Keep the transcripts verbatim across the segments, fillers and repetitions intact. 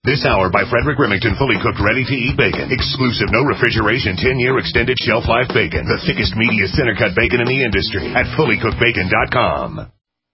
This hour by Frederick Remington, fully cooked, ready-to-eat bacon. Exclusive, no refrigeration, ten-year extended shelf life bacon. The thickest, meatiest, center-cut bacon in the industry at fully cooked bacon dot com.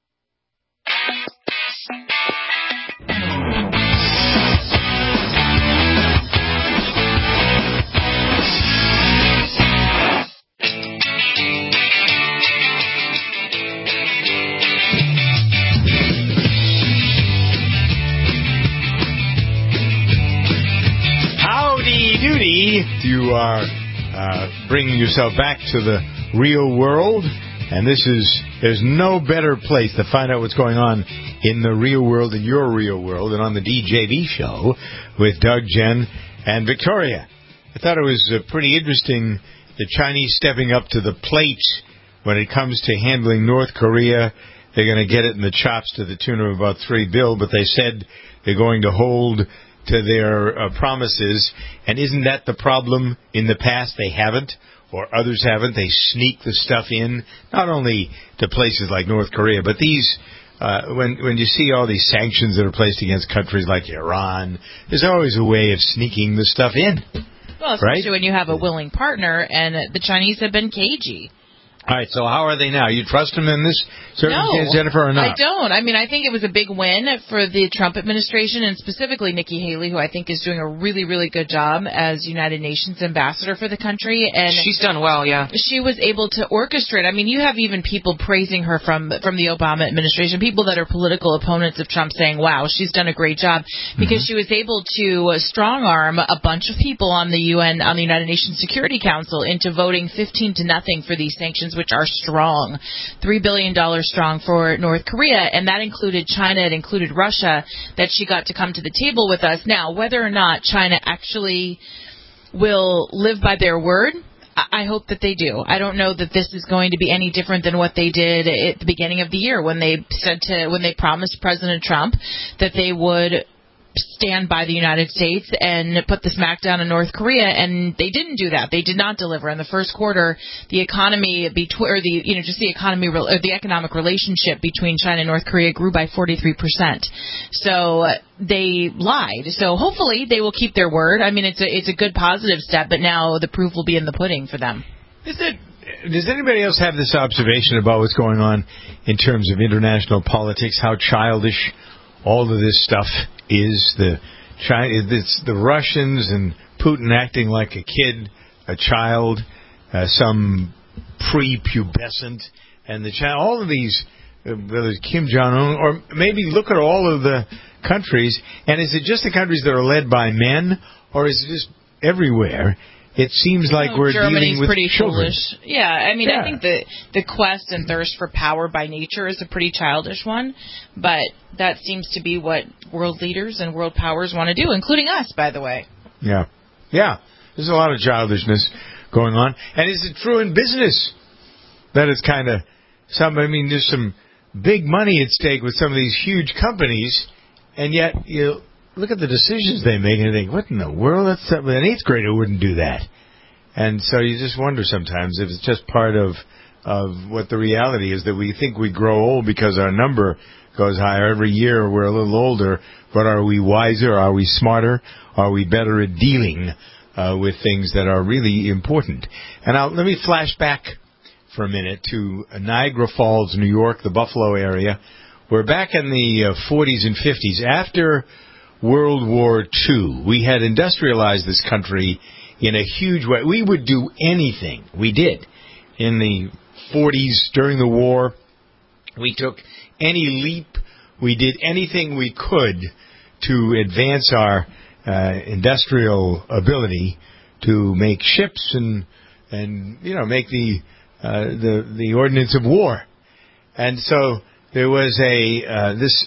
You are uh, bringing yourself back to the real world, and this is there's no better place to find out what's going on in the real world, in your real world, and on the D J V show with Doug, Jen, and Victoria. I thought it was uh, pretty interesting, the Chinese stepping up to the plate when it comes to handling North Korea. They're going to get it in the chops to the tune of about three bill, but they said they're going to hold to their uh, promises. And isn't that the problem? In the past, they haven't, or others haven't. They sneak the stuff in, not only to places like North Korea, but these, uh, when when you see all these sanctions that are placed against countries like Iran, there's always a way of sneaking the stuff in. Well, especially right? when you have a willing partner, and the Chinese have been cagey. All right, so how are they now? You trust them in this circumstance, no, Jennifer, or not? I don't. I mean, I think it was a big win for the Trump administration, and specifically Nikki Haley, who I think is doing a really, really good job as United Nations ambassador for the country. And she's done well, yeah. She was able to orchestrate. I mean, you have even people praising her from from the Obama administration, people that are political opponents of Trump saying, wow, she's done a great job, because mm-hmm. she was able to strong-arm a bunch of people on the U N, on the United Nations Security Council, into voting fifteen to nothing for these sanctions, which are strong, three billion dollars strong for North Korea, and that included China, it included Russia, that she got to come to the table with us. Now, whether or not China actually will live by their word, I hope that they do. I don't know that this is going to be any different than what they did at the beginning of the year when they said to, when they promised President Trump that they would stand by the United States and put the smackdown in North Korea, and they didn't do that. They did not deliver. In the first quarter, the economy between, or the, you know, just the economy, or the economic relationship between China and North Korea grew by forty-three percent. So uh, they lied. So hopefully they will keep their word. I mean, it's a it's a good positive step, but now the proof will be in the pudding for them. Is it? Does anybody else have this observation about what's going on in terms of international politics? How childish all of this stuff is. The China, it's the Russians and Putin acting like a kid, a child, uh, some prepubescent, and the China, all of these, uh, whether it's Kim Jong-un, or maybe look at all of the countries, and is it just the countries that are led by men, or is it just everywhere? It seems like oh, we're Germany's dealing with pretty children. foolish. Yeah, I mean, yeah. I think the the quest and thirst for power by nature is a pretty childish one, but that seems to be what world leaders and world powers want to do, including us, by the way. Yeah, yeah. There's a lot of childishness going on, and is it true in business that it's kind of some? I mean, there's some big money at stake with some of these huge companies, and yet you. Look at the decisions they make and think, what in the world? That's something, an eighth grader wouldn't do that. And so you just wonder sometimes if it's just part of of what the reality is, that we think we grow old because our number goes higher. Every year we're a little older, but are we wiser? Are we smarter? Are we better at dealing uh, with things that are really important? And I'll, let me flash back for a minute to Niagara Falls, New York, the Buffalo area. We're back in the uh, forties and fifties. After World War Two, we had industrialized this country in a huge way. We would do anything. We did. In the forties, during the war, we took any leap. We did anything we could to advance our uh, industrial ability to make ships and, and you know, make the, uh, the, the ordnance of war. And so there was a, uh, this...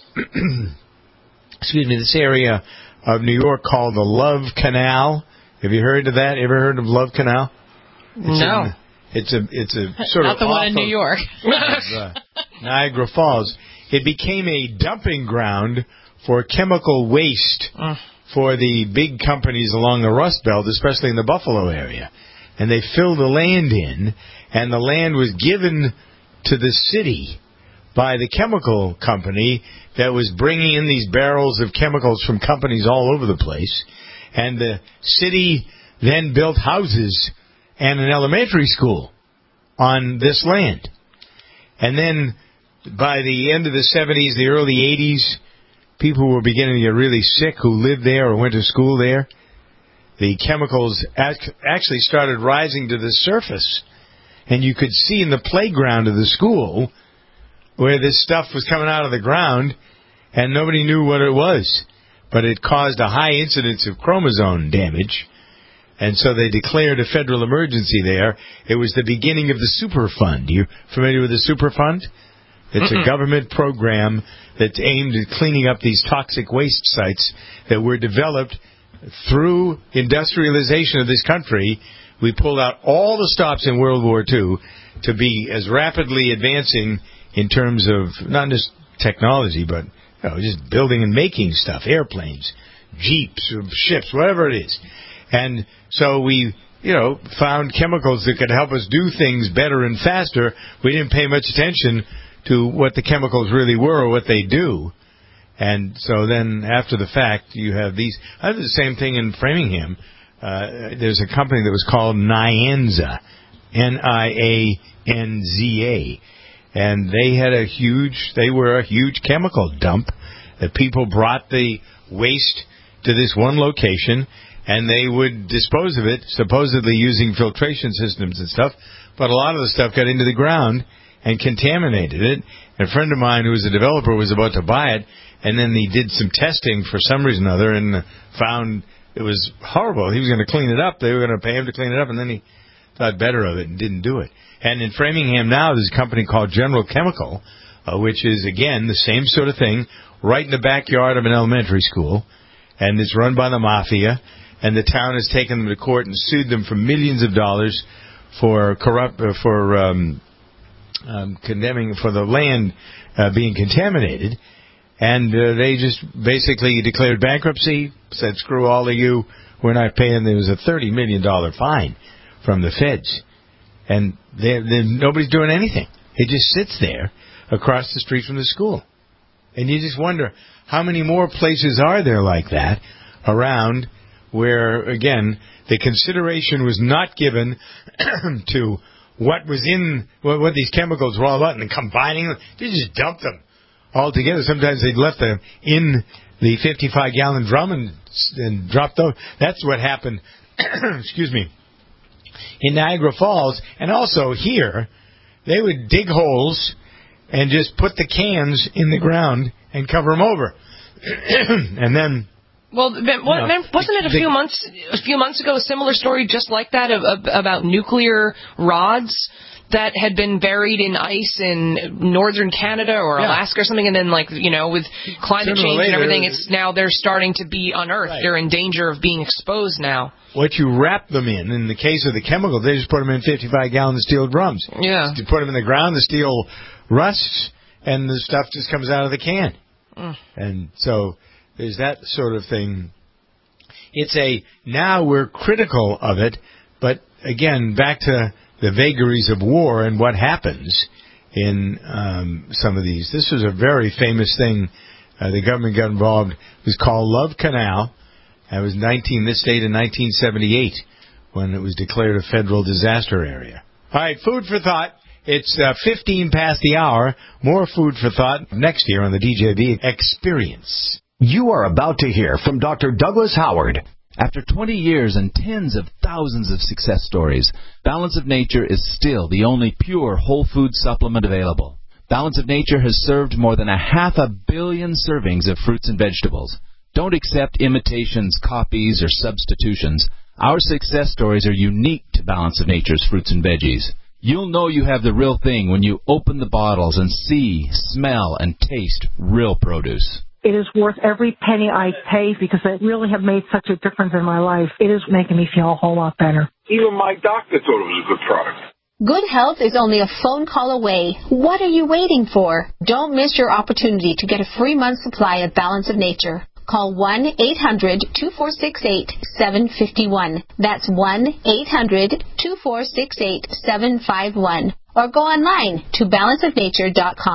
excuse me, this area of New York called the Love Canal. Have you heard of that? Ever heard of Love Canal? It's no. In, it's a it's a sort Not of the one in New York. of, uh, Niagara Falls. It became a dumping ground for chemical waste uh. for the big companies along the Rust Belt, especially in the Buffalo area. And they filled the land in, and the land was given to the city by the chemical company that was bringing in these barrels of chemicals from companies all over the place. And the city then built houses and an elementary school on this land. And then by the end of the seventies, the early eighties, people were beginning to get really sick who lived there or went to school there. The chemicals actually started rising to the surface. And you could see in the playground of the school where this stuff was coming out of the ground, and nobody knew what it was. But it caused a high incidence of chromosome damage, and so they declared a federal emergency there. It was the beginning of the Superfund. You familiar with the Superfund? It's Mm-mm. a government program that's aimed at cleaning up these toxic waste sites that were developed through industrialization of this country. We pulled out all the stops in World War Two to be as rapidly advancing in terms of not just technology, but you know, just building and making stuff, airplanes, jeeps, ships, whatever it is. And so we, you know, found chemicals that could help us do things better and faster. We didn't pay much attention to what the chemicals really were or what they do. And so then after the fact, you have these. I did the same thing in Framingham. Uh, there's a company that was called Nianza, N I A N Z A. And they had a huge, they were a huge chemical dump that people brought the waste to this one location, and they would dispose of it, supposedly using filtration systems and stuff. But a lot of the stuff got into the ground and contaminated it. And a friend of mine who was a developer was about to buy it, and then he did some testing for some reason or other and found it was horrible. He was going to clean it up. They were going to pay him to clean it up, and then he thought better of it and didn't do it. And in Framingham now, there's a company called General Chemical, uh, which is, again, the same sort of thing, right in the backyard of an elementary school, and it's run by the mafia, and the town has taken them to court and sued them for millions of dollars for corrupt, uh, for um, um, condemning, for the land uh, being contaminated, and uh, they just basically declared bankruptcy, said, screw all of you, we're not paying. There was a thirty million dollars fine from the feds. And they're, they're, nobody's doing anything. It just sits there across the street from the school. And you just wonder, how many more places are there like that around where, again, the consideration was not given to what was in, what, what these chemicals were all about, and then combining them. They just dumped them all together. Sometimes they'd left them in the fifty-five gallon drum and, and dropped them. That's what happened, excuse me, in Niagara Falls, and also here. They would dig holes and just put the cans in the ground and cover them over. And then, well, wasn't you know, it a few months a few months ago a similar story just like that of, of, about nuclear rods that had been buried in ice in northern Canada or yeah. Alaska or something, and then, like, you know, with climate Sooner change later, and everything, it's now they're starting to be unearthed. Right. They're in danger of being exposed now. What you wrap them in, in the case of the chemicals, they just put them in fifty-five gallon steel drums. Yeah. You put them in the ground, the steel rusts, and the stuff just comes out of the can. Mm. And so there's that sort of thing. It's a, now we're critical of it, but again, back to the vagaries of war and what happens in um, some of these. This was a very famous thing. Uh, the government got involved. It was called Love Canal. It was nineteen. This date in nineteen seventy-eight when it was declared a federal disaster area. All right, food for thought. It's uh, fifteen past the hour. More food for thought next year on the D J B Experience. You are about to hear from Doctor Douglas Howard. After twenty years and tens of thousands of success stories, Balance of Nature is still the only pure whole food supplement available. Balance of Nature has served more than a half a billion servings of fruits and vegetables. Don't accept imitations, copies, or substitutions. Our success stories are unique to Balance of Nature's fruits and veggies. You'll know you have the real thing when you open the bottles and see, smell, and taste real produce. It is worth every penny I pay because they really have made such a difference in my life. It is making me feel a whole lot better. Even my doctor thought it was a good product. Good health is only a phone call away. What are you waiting for? Don't miss your opportunity to get a free month supply of Balance of Nature. Call one eight hundred two four six eight seven five one. That's one eight hundred two four six eight seven five one. Or go online to balance of nature dot com.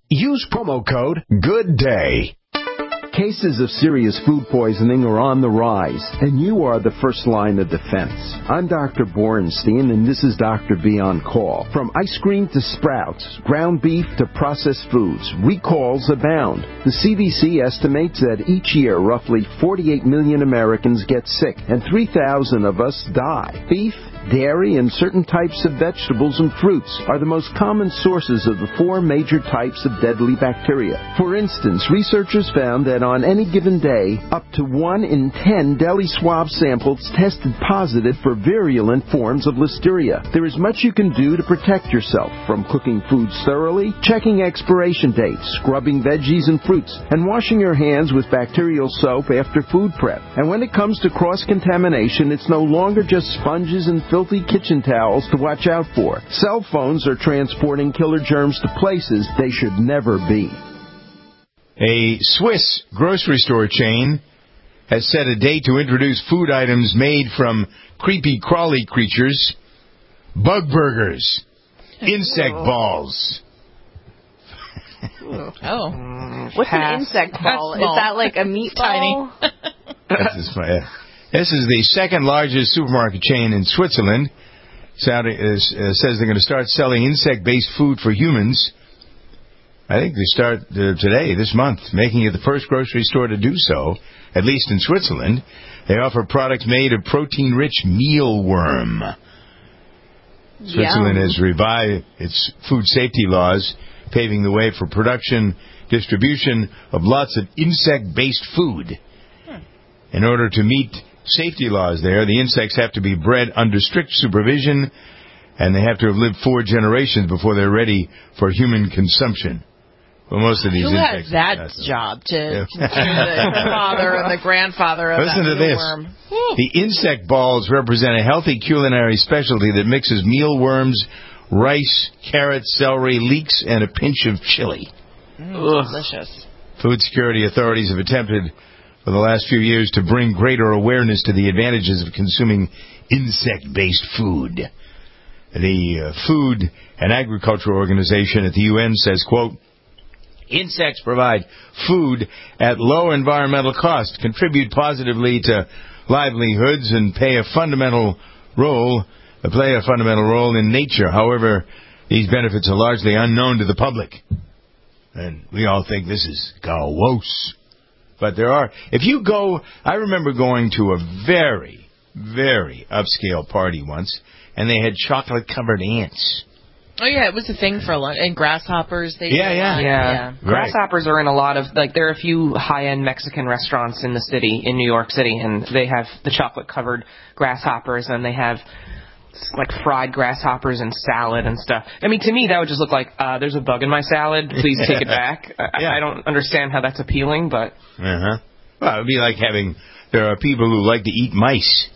Use promo code GOODDAY. Cases of serious food poisoning are on the rise, and you are the first line of defense. I'm Doctor Borenstein, and this is Doctor B on Call. From ice cream to Sprouts, ground beef to processed foods, recalls abound. The C D C estimates that each year roughly forty-eight million Americans get sick, and three thousand of us die. Beef, dairy, and certain types of vegetables and fruits are the most common sources of the four major types of deadly bacteria. For instance, researchers found that on any given day, up to one in ten deli swab samples tested positive for virulent forms of listeria. There is much you can do to protect yourself, from cooking foods thoroughly, checking expiration dates, scrubbing veggies and fruits, and washing your hands with bacterial soap after food prep. And when it comes to cross-contamination, it's no longer just sponges and filthy kitchen towels to watch out for. Cell phones are transporting killer germs to places they should never be. A Swiss grocery store chain has set a date to introduce food items made from creepy crawly creatures, bug burgers, insect balls. Oh. What's an insect ball? Is that like a meat ball? This is, this is the second largest supermarket chain in Switzerland. Saudi, uh, says they're going to start selling insect-based food for humans. I think they start uh, today, this month, making it the first grocery store to do so, at least in Switzerland. They offer products made of protein-rich mealworm. Yum. Switzerland has revised its food safety laws, paving the way for production, distribution of lots of insect-based food. Hmm. In order to meet safety laws there, the insects have to be bred under strict supervision, and they have to have lived four generations before they're ready for human consumption. Well, most of these Who insects, has that job to, yeah. to the father and the grandfather of Listen that to this. mealworm? The insect balls represent a healthy culinary specialty that mixes mealworms, rice, carrots, celery, leeks, and a pinch of chili. Mm, delicious. Food security authorities have attempted for the last few years to bring greater awareness to the advantages of consuming insect-based food. The uh, Food and Agriculture Organization at the U N says, quote, insects provide food at low environmental cost, contribute positively to livelihoods, and play a fundamental role, play a fundamental role in nature. However, these benefits are largely unknown to the public. And we all think this is gross. But there are, if you go, I remember going to a very, very upscale party once, and they had chocolate-covered ants. Oh, yeah, it was a thing for a long and grasshoppers. They yeah, yeah, yeah. yeah. Right. Grasshoppers are in a lot of, like, there are a few high-end Mexican restaurants in the city, in New York City, and they have the chocolate-covered grasshoppers, and they have, like, fried grasshoppers and salad and stuff. I mean, to me, that would just look like, uh, there's a bug in my salad, please take it back. I, yeah. I don't understand how that's appealing, but... Uh-huh. Well, it would be like having, there are people who like to eat mice.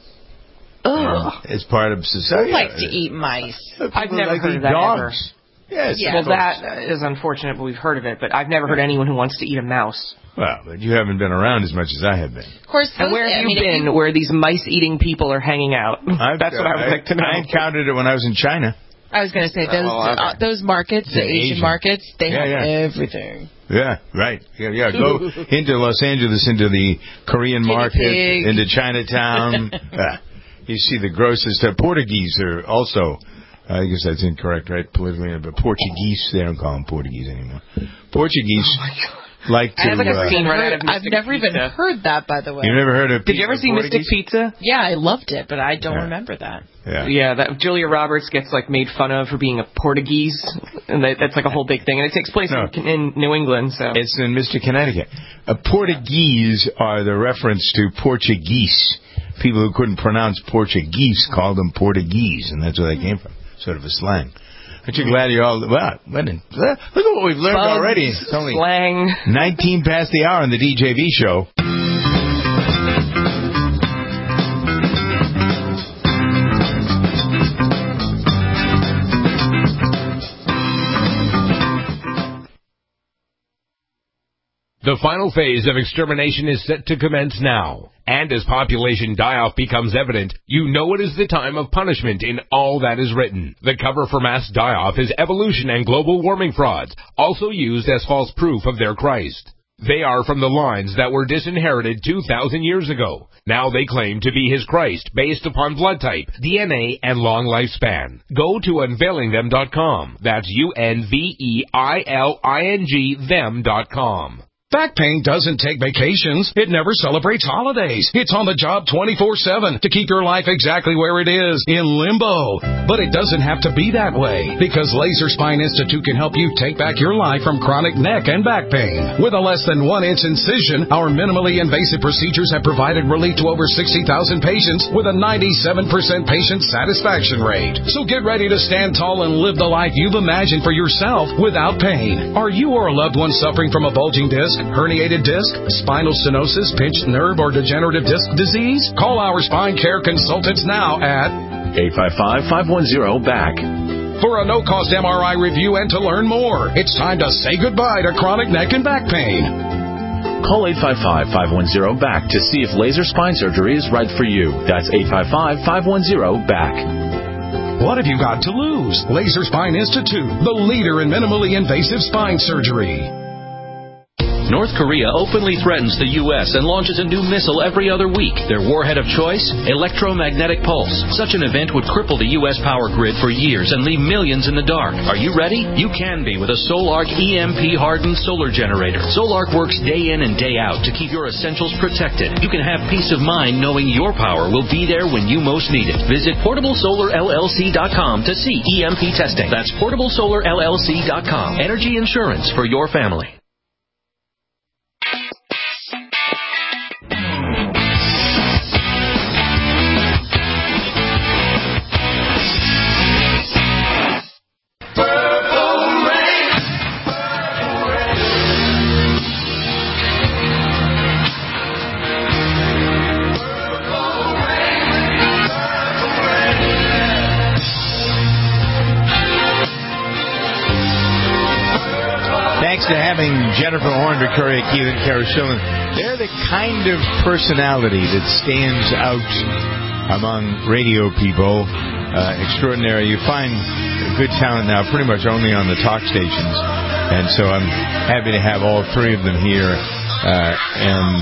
Ugh. It's part of society. Who likes to eat mice? I've never like heard of that dogs. ever. Yes. Yeah, well, that is unfortunate, but we've heard of it. But I've never heard anyone who wants to eat a mouse. Well, but you haven't been around as much as I have been. Of course. And where have I you mean, been you... where these mice-eating people are hanging out? I've, That's what I would I, like to know. I encountered it when I was in China. I was going to say, those oh, okay. uh, those markets, the, the Asian, Asian markets, they yeah, have yeah. everything. Yeah, right. Yeah, yeah. Go into Los Angeles, into the Korean Guinea market, pig. into Chinatown. uh, you see the grossest. Uh, Portuguese are also, I guess that's incorrect, right? Politically, but Portuguese, they don't call them Portuguese anymore. Portuguese oh my God. like to. I have like a uh, scene right out of I've never Pizza. even heard that, by the way. You've never heard of? Did you ever see Portuguese? Mystic Pizza? Yeah, I loved it, but I don't yeah. remember that. Yeah, yeah. That Julia Roberts gets like made fun of for being a Portuguese, and that, that's like a whole big thing. And it takes place no. in, in New England. So it's in Mister Connecticut. Uh, Portuguese are the reference to Portuguese. People who couldn't pronounce Portuguese called them Portuguese, and that's where they came from. Sort of a slang. Aren't you glad you're all... Well, look at what we've learned Bugs, already. It's only slang. nineteen past the hour on the D J V show. The The final phase of extermination is set to commence now. And as population die-off becomes evident, you know it is the time of punishment in all that is written. The cover for mass die-off is evolution and global warming frauds, also used as false proof of their Christ. They are from the lines that were disinherited two thousand years ago. Now they claim to be his Christ based upon blood type, D N A, and long lifespan. Go to unveiling them dot com. That's U N V E I L I N G them dot com. Back pain doesn't take vacations. It never celebrates holidays. It's on the job twenty-four seven to keep your life exactly where it is, in limbo. But it doesn't have to be that way, because Laser Spine Institute can help you take back your life from chronic neck and back pain. With a less than one inch incision, our minimally invasive procedures have provided relief to over sixty thousand patients with a ninety-seven percent patient satisfaction rate. So get ready to stand tall and live the life you've imagined for yourself without pain. Are you or a loved one suffering from a bulging disc, herniated disc, spinal stenosis, pinched nerve, or degenerative disc disease? Call our spine care consultants now at eight five five, five one zero, B A C. For a no-cost M R I review and to learn more. It's time to say goodbye to chronic neck and back pain. Call eight five five, five one zero, B A C to see if laser spine surgery is right for you. That's eight five five, five one zero, B A C. What have you got to lose? Laser Spine Institute, the leader in minimally invasive spine surgery. North Korea openly threatens the U S and launches a new missile every other week. Their warhead of choice? Electromagnetic pulse. Such an event would cripple the U S power grid for years and leave millions in the dark. Are you ready? You can be with a Solarc E M P-hardened solar generator. Solarc works day in and day out to keep your essentials protected. You can have peace of mind knowing your power will be there when you most need it. Visit portable solar L L C dot com to see E M P testing. That's portable solar L L C dot com. Energy insurance for your family. Thanks to having Jennifer Horn, Victoria Keith, and Kara Schillen. They're the kind of personality that stands out among radio people. Uh, extraordinary. You find good talent now pretty much only on the talk stations. And so I'm happy to have all three of them here. Uh, and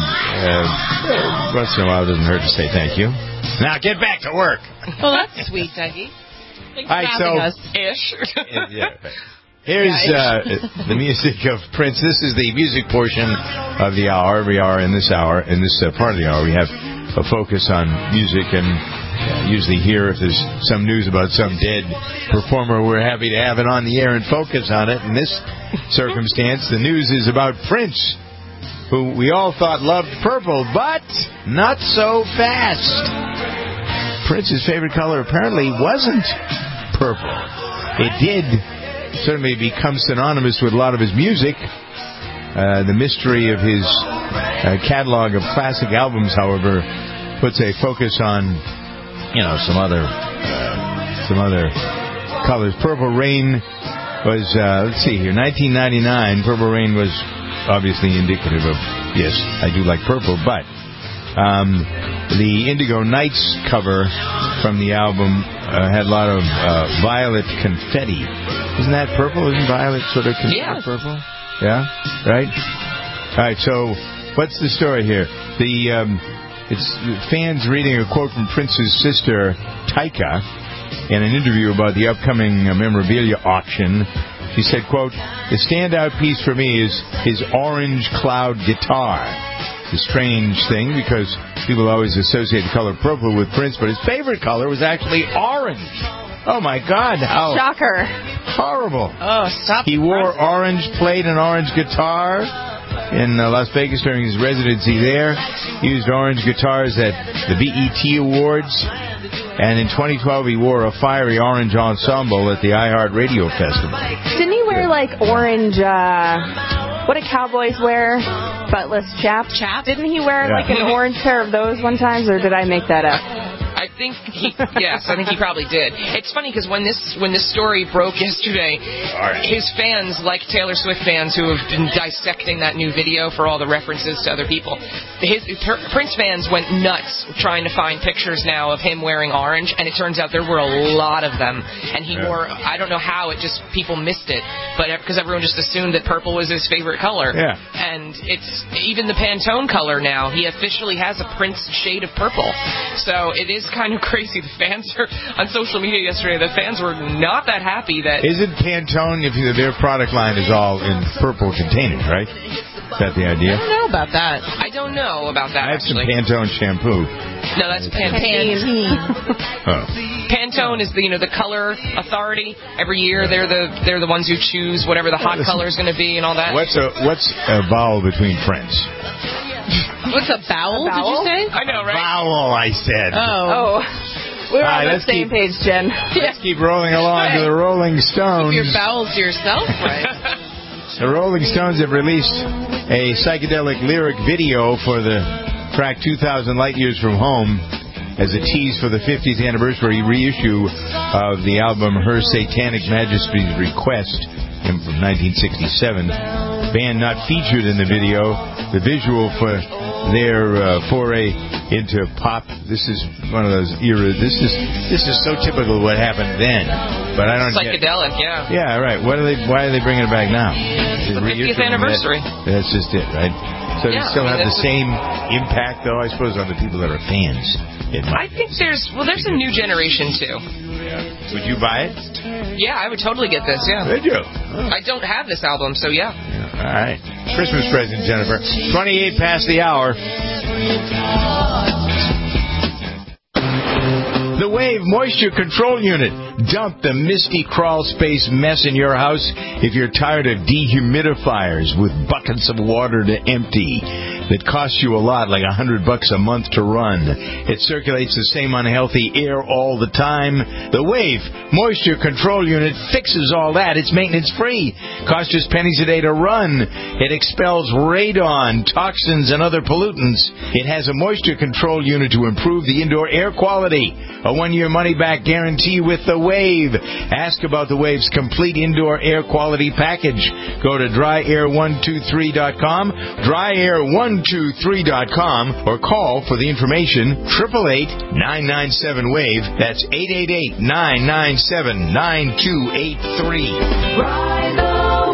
uh, once in a while it doesn't hurt to say thank you. Now get back to work. Well, that's sweet, Dougie. Thanks for All right, having so, us. Ish. yeah, Here's uh, the music of Prince. This is the music portion of the hour. Every hour in this hour, in this uh, part of the hour, we have a focus on music, and uh, usually here, if there's some news about some dead performer, we're happy to have it on the air and focus on it. In this circumstance, the news is about Prince, who we all thought loved purple, but not so fast. Prince's favorite color apparently wasn't purple. It did certainly become synonymous with a lot of his music. Uh, the mystery of his uh, catalog of classic albums, however, puts a focus on, you know, some other uh, some other colors. Purple Rain was, uh, let's see here, nineteen ninety-nine. Purple Rain was obviously indicative of, yes, I do like purple, but um, the Indigo Nights cover from the album uh, had a lot of uh, violet confetti. Isn't that purple? Isn't violet sort of confetti yeah. purple? Yeah, right? All right, so what's the story here? The um, it's fans reading a quote from Prince's sister, Taika, in an interview about the upcoming uh, memorabilia auction. She said, quote, "The standout piece for me is his orange cloud guitar. It's a strange thing because people always associate the color purple with Prince, but his favorite color was actually orange." Oh, my God. How shocker. Horrible. Oh, stop. He wore orange, played an orange guitar in uh, Las Vegas during his residency there. He used orange guitars at the B E T Awards. And in twenty twelve, he wore a fiery orange ensemble at the iHeart Radio Festival. Didn't he wear, like, orange, uh, what do cowboys wear? Buttless chaps? Chaps? Didn't he wear, yeah. like, an orange pair of those one time, or did I make that up? I think he, yes, I think he probably did. It's funny because when this when this story broke yesterday, right. his fans, like Taylor Swift fans who have been dissecting that new video for all the references to other people, his her, Prince fans went nuts trying to find pictures now of him wearing orange, and it turns out there were a lot of them. And he yeah. wore, I don't know how, it just, people missed it, but because everyone just assumed that purple was his favorite color. Yeah. And it's even the Pantone color now. He officially has a Prince shade of purple. So it is kind of crazy. The fans are on social media yesterday. The fans were not that happy that. Isn't Pantone, if their product line is all in purple containers, right? Is that the idea? I don't know about that. I don't know about that. I have actually. some Pantone shampoo. No, that's Pantene. Pantene. Oh. Pantone is the you know the color authority. Every year they're the they're the ones who choose whatever the hot color is going to be and all that. What's a what's a vowel between friends? What's a bowel, a bowel? did you say? I know, right? Vowel, I said. Oh. Oh. We're All on right, the same keep, page, Jen. Let's keep rolling along to the Rolling Stones. Keep your bowels to yourself, right? The Rolling Stones have released a psychedelic lyric video for the track two thousand Light Years from Home as a tease for the fiftieth anniversary reissue of the album Her Satanic Majesty's Request from nineteen sixty-seven. Band not featured in the video. The visual for their uh, foray into pop. This is one of those eras. This is this is so typical of what happened then. But I don't psychedelic, get, yeah. Yeah, right. What are they? Why are they bringing it back now? It's the fiftieth anniversary. That, that's just it, right? So yeah, they still I mean, have the same impact, though, I suppose, on the people that are fans. I think there's well, there's a new generation too. Yeah. Would you buy it? Yeah, I would totally get this. Yeah. Would you? Oh. I don't have this album, so yeah. yeah. All right. Christmas present, Jennifer. twenty-eight past the hour. The Wave Moisture Control Unit. Dump the misty crawl space mess in your house if you're tired of dehumidifiers with buckets of water to empty that cost you a lot, like a hundred bucks a month to run. It circulates the same unhealthy air all the time. The Wave Moisture Control Unit fixes all that. It's maintenance free. Costs just pennies a day to run. It expels radon, toxins, and other pollutants. It has a moisture control unit to improve the indoor air quality. A one-year money-back guarantee with the Wave. Ask about the Wave's complete indoor air quality package. Go to dry air one two three dot com, dry air one two three dot com, or call for the information eight eight eight, nine nine seven, WAVE. That's eight eight eight, nine nine seven, nine two eight three. Ride the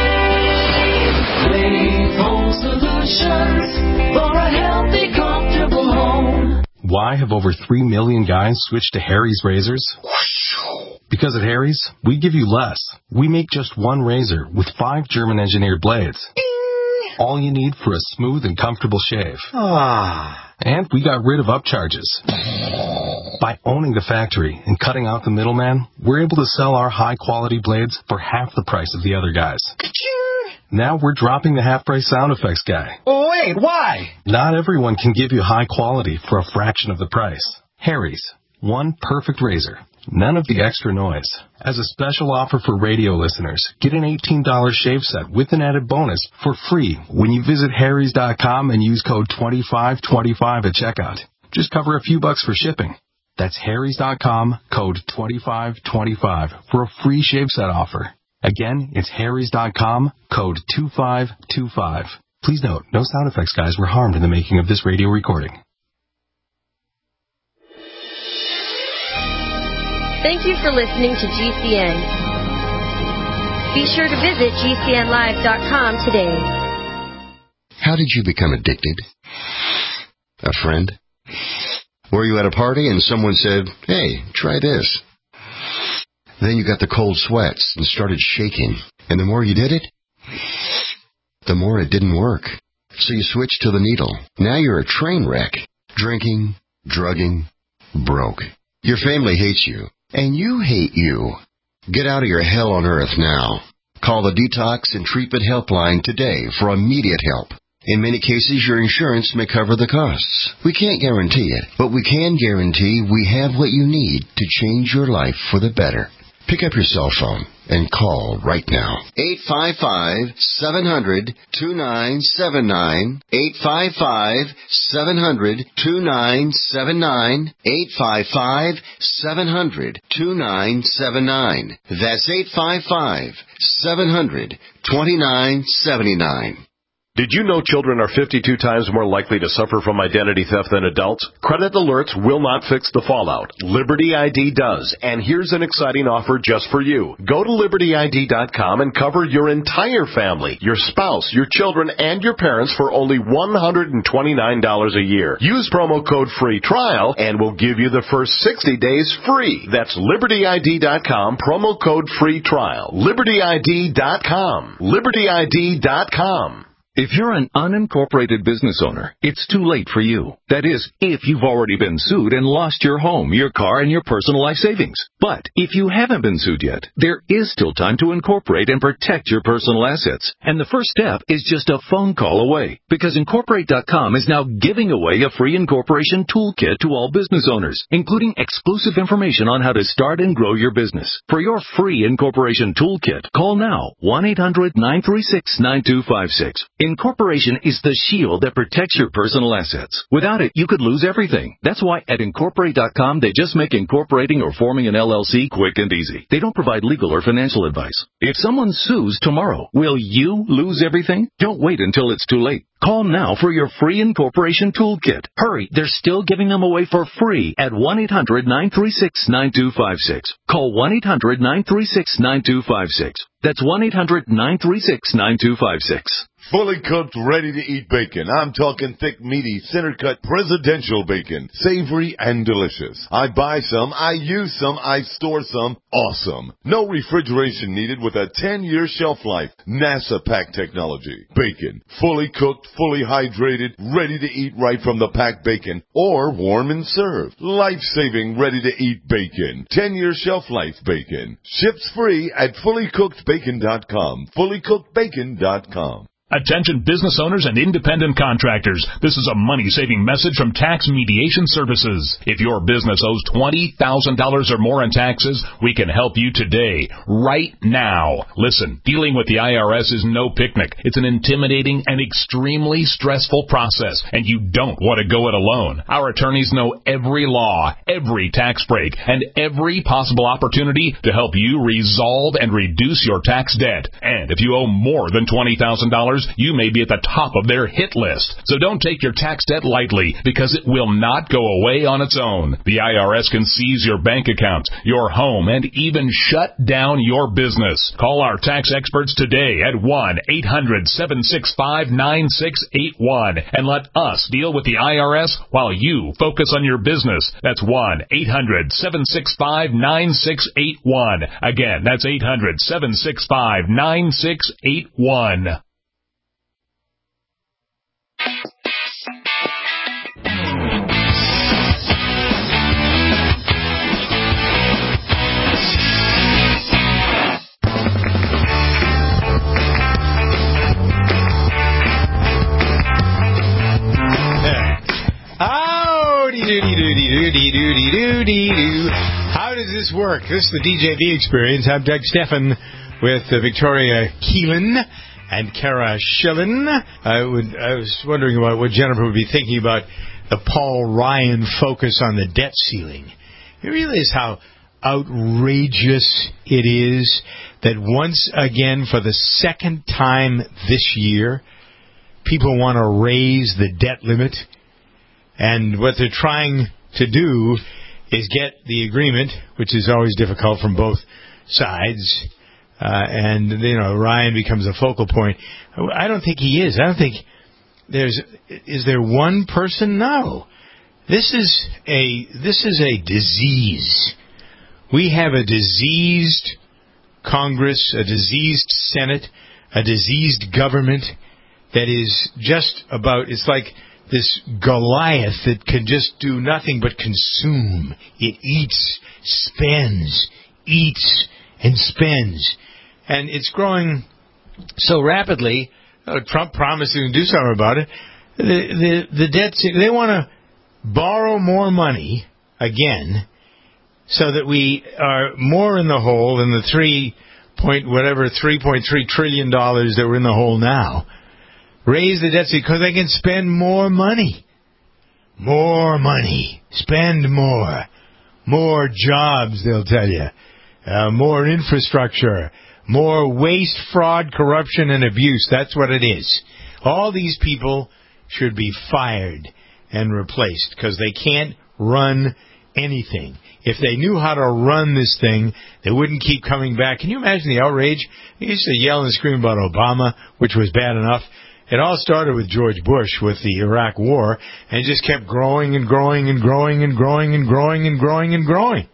wave. Wave Home Solutions for a healthy, comfortable home. Why have over three million guys switched to Harry's razors? Because at Harry's, we give you less. We make just one razor with five German-engineered blades. All you need for a smooth and comfortable shave. Ah. And we got rid of upcharges. By owning the factory and cutting out the middleman, we're able to sell our high-quality blades for half the price of the other guys. Now we're dropping the half-price sound effects guy. Oh, wait, why? Not everyone can give you high quality for a fraction of the price. Harry's. One perfect razor. None of the extra noise. As a special offer for radio listeners, get an eighteen dollars shave set with an added bonus for free when you visit harrys dot com and use code twenty-five twenty-five at checkout. Just cover a few bucks for shipping. That's harrys dot com, code twenty-five twenty-five for a free shave set offer. Again, it's harrys dot com, code two five two five. Please note, no sound effects guys were harmed in the making of this radio recording. Thank you for listening to G C N. Be sure to visit G C N live dot com today. How did you become addicted? A friend? Were you at a party and someone said, hey, try this? Then you got the cold sweats and started shaking. And the more you did it, the more it didn't work. So you switched to the needle. Now you're a train wreck. Drinking, drugging, broke. Your family hates you. And you hate you. Get out of your hell on earth now. Call the Detox and Treatment Helpline today for immediate help. In many cases, your insurance may cover the costs. We can't guarantee it, but we can guarantee we have what you need to change your life for the better. Pick up your cell phone and call right now. eight five five, seven hundred, two nine seven nine. eight five five, seven hundred, two nine seven nine. eight five five, seven hundred, two nine seven nine. That's eight five five, seven hundred, two nine seven nine. Did you know children are fifty-two times more likely to suffer from identity theft than adults? Credit alerts will not fix the fallout. Liberty I D does. And here's an exciting offer just for you. Go to Liberty I D dot com and cover your entire family, your spouse, your children, and your parents for only one hundred twenty-nine dollars a year. Use promo code FREE TRIAL and we'll give you the first sixty days free. That's Liberty I D dot com, promo code FREE TRIAL. Liberty I D dot com. Liberty I D dot com. If you're an unincorporated business owner, it's too late for you. That is, if you've already been sued and lost your home, your car, and your personal life savings. But if you haven't been sued yet, there is still time to incorporate and protect your personal assets. And the first step is just a phone call away, because Incorporate dot com is now giving away a free incorporation toolkit to all business owners, including exclusive information on how to start and grow your business. For your free incorporation toolkit, call now, one eight hundred, nine three six, nine two five six. Incorporation is the shield that protects your personal assets. Without it, you could lose everything. That's why at Incorporate dot com, they just make incorporating or forming an L L C quick and easy. They don't provide legal or financial advice. If someone sues tomorrow, will you lose everything? Don't wait until it's too late. Call now for your free incorporation toolkit. Hurry, they're still giving them away for free at one eight hundred, nine three six, nine two five six. Call one eight hundred, nine three six, nine two five six. That's one eight hundred, nine three six, nine two five six. Fully cooked, ready-to-eat bacon. I'm talking thick, meaty, center-cut, presidential bacon. Savory and delicious. I buy some, I use some, I store some. Awesome. No refrigeration needed with a ten-year shelf life. NASA pack technology. Bacon. Fully cooked, fully hydrated, ready to eat right from the packed bacon. Or warm and served. Life-saving, ready-to-eat bacon. ten-year shelf life bacon. Ships free at fully cooked bacon dot com. fully cooked bacon dot com. Attention business owners and independent contractors. This is a money-saving message from Tax Mediation Services. If your business owes twenty thousand dollars or more in taxes, we can help you today, right now. Listen, dealing with the I R S is no picnic. It's an intimidating and extremely stressful process, and you don't want to go it alone. Our attorneys know every law, every tax break, and every possible opportunity to help you resolve and reduce your tax debt. And if you owe more than twenty thousand dollars, you may be at the top of their hit list. So don't take your tax debt lightly, because it will not go away on its own. The I R S can seize your bank account, your home, and even shut down your business. Call our tax experts today at one eight hundred, seven six five, nine six eight one and let us deal with the I R S while you focus on your business. That's one eight hundred, seven six five, nine six eight one. Again, that's eight hundred, seven six five, nine six eight one. How does this work? This is the D J V Experience. I'm Doug Steffen with uh, Victoria Keelan and Kara Schillen. I, would, I was wondering about what Jennifer would be thinking about the Paul Ryan focus on the debt ceiling. You realize how outrageous it is that once again, for the second time this year, people want to raise the debt limit. And what they're trying to do is get the agreement, which is always difficult from both sides. Uh, and, you know, Ryan becomes a focal point. I don't think he is. I don't think there's, is there one person? No. This is a, this is a disease. We have a diseased Congress, a diseased Senate, a diseased government that is just about, it's like this Goliath that can just do nothing but consume. It eats, spends, eats, and spends. And it's growing so rapidly. Uh, Trump promised to do something about it. The, the, the debt, they want to borrow more money again so that we are more in the hole than the three point whatever three point three trillion dollars that we're in the hole now. Raise the debt because they can spend more money. More money. Spend more. More jobs, they'll tell you. Uh, more infrastructure. More waste, fraud, corruption, and abuse. That's what it is. All these people should be fired and replaced because they can't run anything. If they knew how to run this thing, they wouldn't keep coming back. Can you imagine the outrage? They used to yell and scream about Obama, which was bad enough. It all started with George Bush with the Iraq War, and it just kept growing and growing and growing and growing and growing and growing and growing.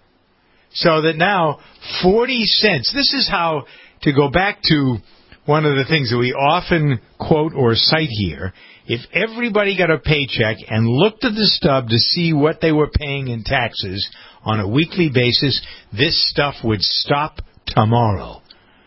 So that now, forty cents, this is how, to go back to one of the things that we often quote or cite here, if everybody got a paycheck and looked at the stub to see what they were paying in taxes on a weekly basis, this stuff would stop tomorrow.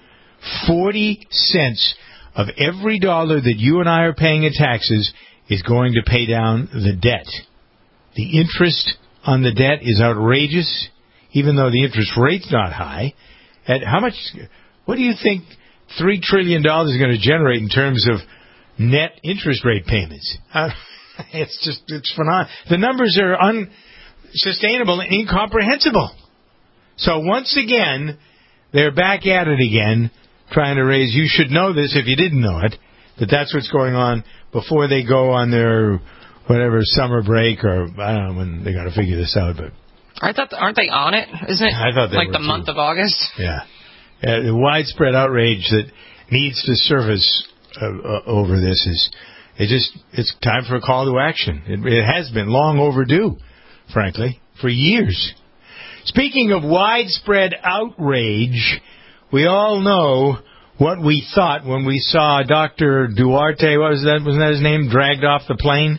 forty cents of every dollar that you and I are paying in taxes is going to pay down the debt. The interest on the debt is outrageous, even though the interest rate's not high. At how much, what do you think three trillion dollars is going to generate in terms of net interest rate payments? Uh, it's just, it's phenomenal. The numbers are unsustainable and incomprehensible. So once again, they're back at it again, trying to raise, you should know this if you didn't know it, that that's what's going on before they go on their whatever summer break, or I don't know when they got to figure this out. But I thought, aren't they on it? Isn't it I thought they like were the too. month of August? Yeah. Uh, the widespread outrage that needs to surface uh, uh, over this is, it just, it's time for a call to action. It, it has been long overdue, frankly, for years. Speaking of widespread outrage, we all know what we thought when we saw Doctor Duarte, what was that, wasn't that his name, dragged off the plane?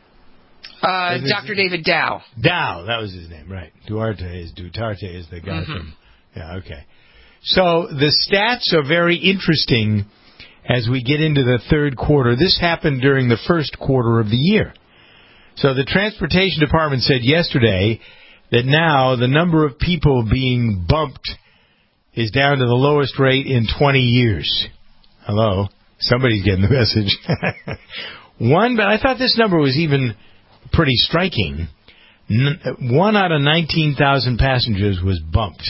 Uh, Doctor David Dow. Dow, that was his name, right. Duarte is, Duterte is the guy Mm-hmm. from, yeah, okay. So the stats are very interesting as we get into the third quarter. This happened during the first quarter of the year. So the Transportation Department said yesterday that now the number of people being bumped is down to the lowest rate in twenty years. Hello? Somebody's getting the message. One, but I thought this number was even pretty striking. N- one out of nineteen thousand passengers was bumped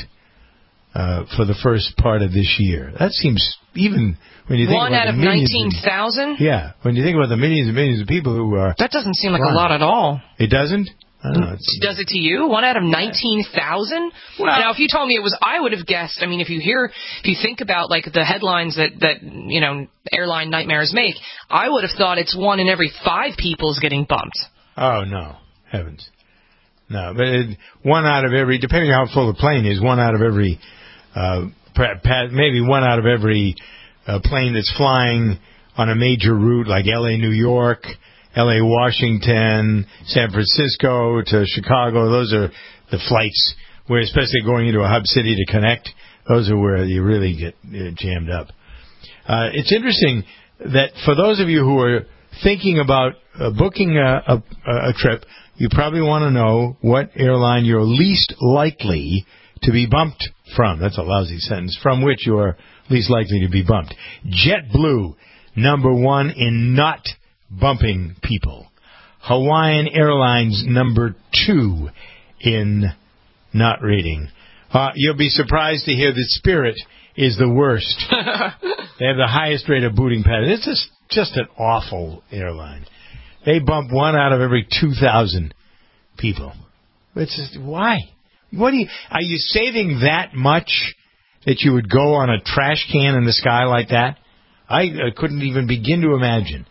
uh, for the first part of this year. That seems, even when you think One about out the of millions nineteen thousand? Yeah, when you think about the millions and millions of people who are... That doesn't seem like flying. a lot at all. It doesn't? I don't know. It's, Does it to you? One out of nineteen thousand? Well, now, if you told me it was, I would have guessed. I mean, if you hear, if you think about like the headlines that that you know airline nightmares make, I would have thought it's one in every five people is getting bumped. Oh no, heavens, no! But it, one out of every, depending on how full the plane is, one out of every, uh, pa- pa- maybe one out of every uh, plane that's flying on a major route like L A New York, L A Washington, San Francisco to Chicago. Those are the flights where, especially going into a hub city to connect, those are where you really get uh, jammed up. Uh, it's interesting that for those of you who are thinking about uh, booking a, a, a trip, you probably want to know what airline you're least likely to be bumped from. That's a lousy sentence. From which you are least likely to be bumped. JetBlue, number one in not bumping people. Hawaiian Airlines, number two in not rating. Uh, you'll be surprised to hear that Spirit is the worst. They have the highest rate of booting patterns. It's just, just an awful airline. They bump one out of every two thousand people. It's just, why? What do you, are you saving that much that you would go on a trash can in the sky like that? I, I couldn't even begin to imagine.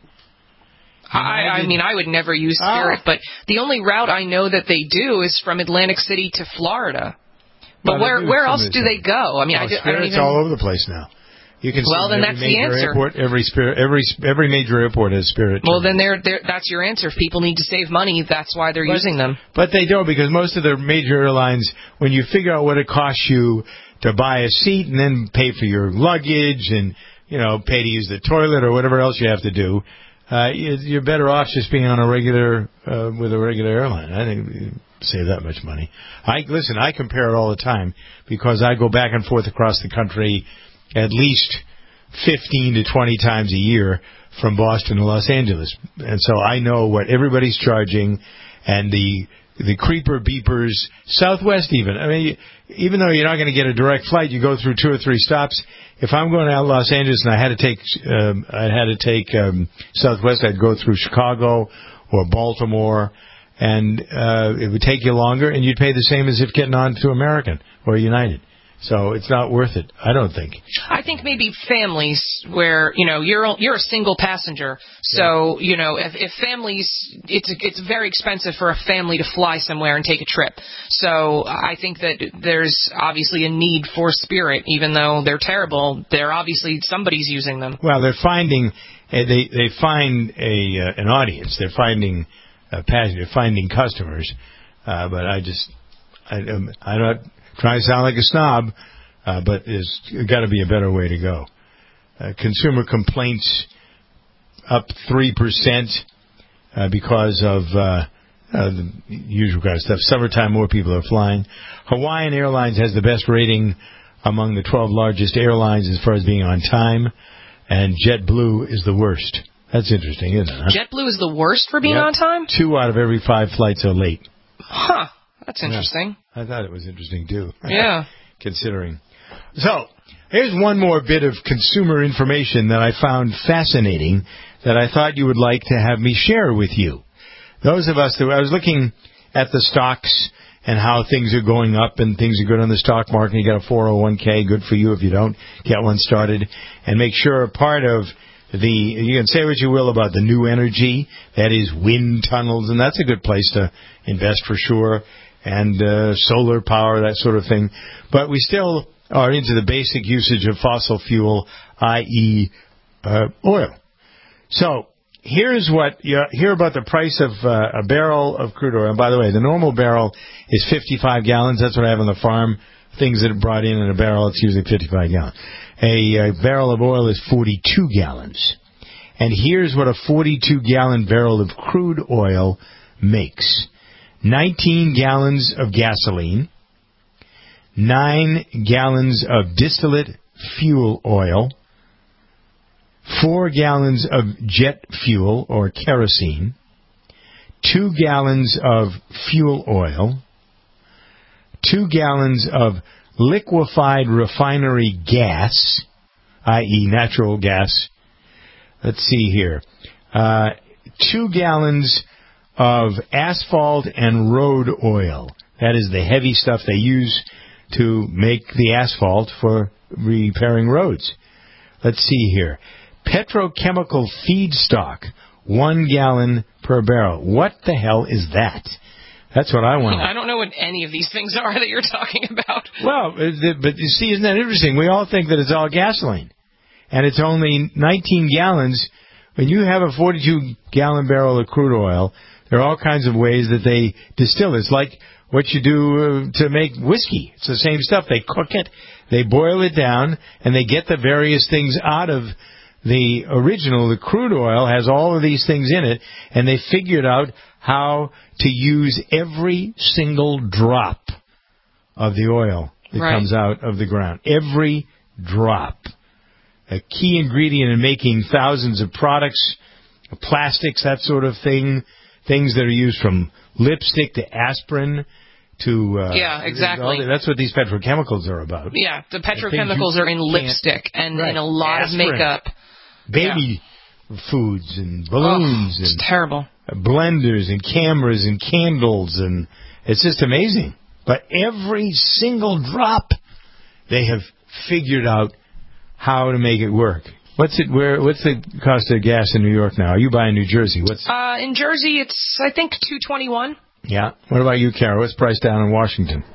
I, I mean, I would never use Spirit, Oh. but the only route I know that they do is from Atlantic City to Florida. But Well, where they do where some else of do this they go? I mean, Oh, I, do, I don't Spirit's even. all over the place now. You can Well, see then every that's the major answer. Airport, every Spirit, every every major airport has Spirit. Well, then they're, they're, that's your answer. If people need to save money, that's why they're But- using them. But they don't, because most of the major airlines, when you figure out what it costs you to buy a seat and then pay for your luggage and, you know, pay to use the toilet or whatever else you have to do, uh, you- you're better off just being on a regular uh, with a regular airline. I think you save that much money. I listen. I compare it all the time because I go back and forth across the country at least fifteen to twenty times a year from Boston to Los Angeles, and so I know what everybody's charging and the the creeper beepers. Southwest even. I mean, even though you're not going to get a direct flight, you go through two or three stops. If I'm going out to Los Angeles and I had to take um, I had to take um, Southwest, I'd go through Chicago or Baltimore, and uh, it would take you longer, and you'd pay the same as if getting on to American or United. So it's not worth it, I don't think. I think maybe families where, you know, you're you're a single passenger. So, yeah. you know, if, if families, it's it's very expensive for a family to fly somewhere and take a trip. So I think that there's obviously a need for Spirit, even though they're terrible. They're obviously, somebody's using them. Well, they're finding, uh, they, they find a uh, an audience. They're finding uh, passengers, they're finding customers. Uh, but I just, I, um, I'm not trying to sound like a snob, uh, but there's got to be a better way to go. Uh, consumer complaints up three percent uh, because of uh, uh, the usual kind of stuff. Summertime, more people are flying. Hawaiian Airlines has the best rating among the twelve largest airlines as far as being on time, and JetBlue is the worst. That's interesting, isn't it? Huh? JetBlue is the worst for being Yep. on time? Two out of every five flights are late. Huh. That's interesting. Yeah, I thought it was interesting, too. Yeah. Considering. So, here's one more bit of consumer information that I found fascinating that I thought you would like to have me share with you. Those of us that I was looking at the stocks and how things are going up and things are good on the stock market. You got a four oh one k, good for you if you don't get one started. And make sure a part of the, you can say what you will about the new energy, that is wind tunnels, and that's a good place to invest for sure. And uh, solar power, that sort of thing. But we still are into the basic usage of fossil fuel, that is uh, oil. So here's what you hear about the price of uh, a barrel of crude oil. And by the way, the normal barrel is fifty-five gallons. That's what I have on the farm. Things that are brought in in a barrel, it's usually fifty-five gallons. A, a barrel of oil is forty-two gallons. And here's what a forty-two gallon barrel of crude oil makes. nineteen gallons of gasoline, nine gallons of distillate fuel oil, four gallons of jet fuel or kerosene, two gallons of fuel oil, two gallons of liquefied refinery gas, that is natural gas. Let's see here. Uh, two gallons of asphalt and road oil. That is the heavy stuff they use to make the asphalt for repairing roads. Let's see here. Petrochemical feedstock, one gallon per barrel. What the hell is that? That's what I want to know. I don't know what any of these things are that you're talking about. Well, but you see, isn't that interesting? We all think that it's all gasoline. And it's only nineteen gallons. When you have a forty-two gallon barrel of crude oil, there are all kinds of ways that they distill it. It's like what you do uh, to make whiskey. It's the same stuff. They cook it, they boil it down, and they get the various things out of the original. The crude oil has all of these things in it, and they figured out how to use every single drop of the oil that Right. comes out of the ground. Every drop. A key ingredient in making thousands of products, plastics, that sort of thing, things that are used from lipstick to aspirin to... Uh, Yeah, exactly. That's what these petrochemicals are about. Yeah, the The things petrochemicals you are in can't- lipstick and Right. in a lot Aspirin. of makeup. Baby foods and balloons Oh, it's and terrible. blenders and cameras and candles, and it's just amazing. But every single drop, they have figured out how to make it work. What's it? Where? What's the cost of gas in New York now? Are you buying New Jersey? What's? Uh, in Jersey, it's, I think, two twenty-one. Yeah. What about you, Kara? What's price down in Washington? Uh,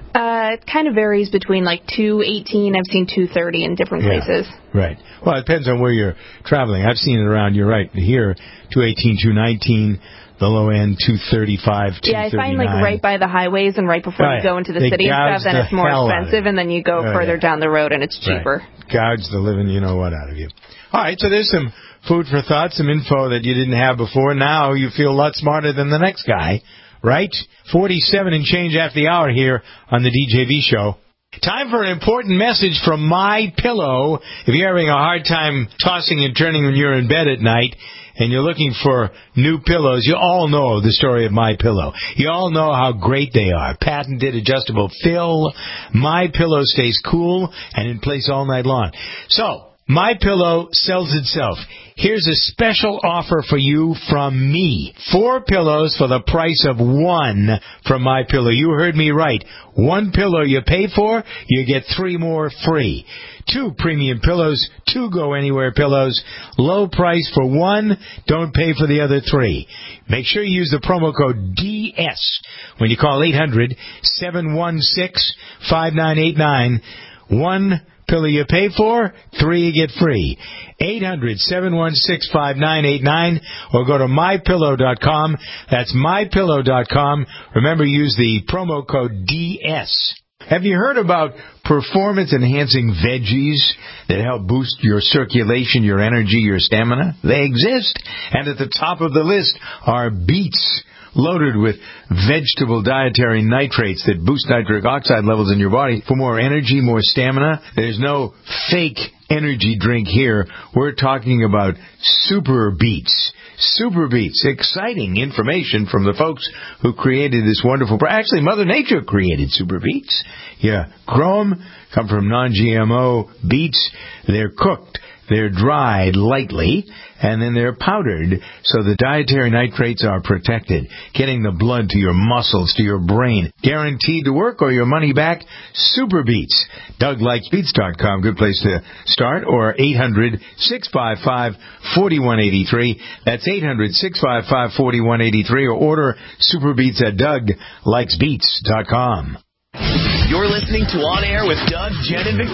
Uh, it kind of varies between like two eighteen. I've seen two thirty in different Yeah. places. Right. Well, it depends on where you're traveling. I've seen it around, you're right, here, two eighteen, two nineteen, the low end, two thirty-five, two thirty-nine. Yeah, I find like right by the highways and right before Right. you go into the They city and gouge stuff, then the it's more hell out of expensive, it. and then you go Oh, further yeah. down the road and it's cheaper. Right. Gouge the living, you know what, out of you. All right, so there's some food for thought, some info that you didn't have before. Now you feel a lot smarter than the next guy, right? forty-seven and change after the hour here on the D J V show. Time for an important message from My Pillow. If you're having a hard time tossing and turning when you're in bed at night and you're looking for new pillows, you all know the story of My Pillow. You all know how great they are. Patented adjustable fill. My Pillow stays cool and in place all night long. So, My Pillow sells itself. Here's a special offer for you from me. Four pillows for the price of one from My Pillow. You heard me right. One pillow you pay for, you get three more free. Two premium pillows, two go anywhere pillows. Low price for one, don't pay for the other three. Make sure you use the promo code D S when you call eight hundred, seven one six, five nine eight nine. One pillow you pay for, three you get free. eight hundred, seven one six, five nine eight nine or go to my pillow dot com. That's my pillow dot com. Remember, use the promo code D S. Have you heard about performance-enhancing veggies that help boost your circulation, your energy, your stamina? They exist. And at the top of the list are beets, loaded with vegetable dietary nitrates that boost nitric oxide levels in your body for more energy, more stamina. There's no fake energy drink here. We're talking about Super Beets. Super Beets. Exciting information from the folks who created this wonderful... Actually, Mother Nature created Super Beets. Yeah, grow them, come from non G M O beets. They're cooked. They're dried lightly, and then they're powdered so the dietary nitrates are protected, getting the blood to your muscles, to your brain. Guaranteed to work or your money back. Super Beets. Doug Likes Beets dot com, good place to start, or eight hundred, six five five, four one eight three. That's eight hundred, six five five, four one eight three, or order Super Beets at Doug Likes Beets dot com. You're listening to On Air with Doug, Jen, and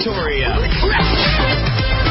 Victoria.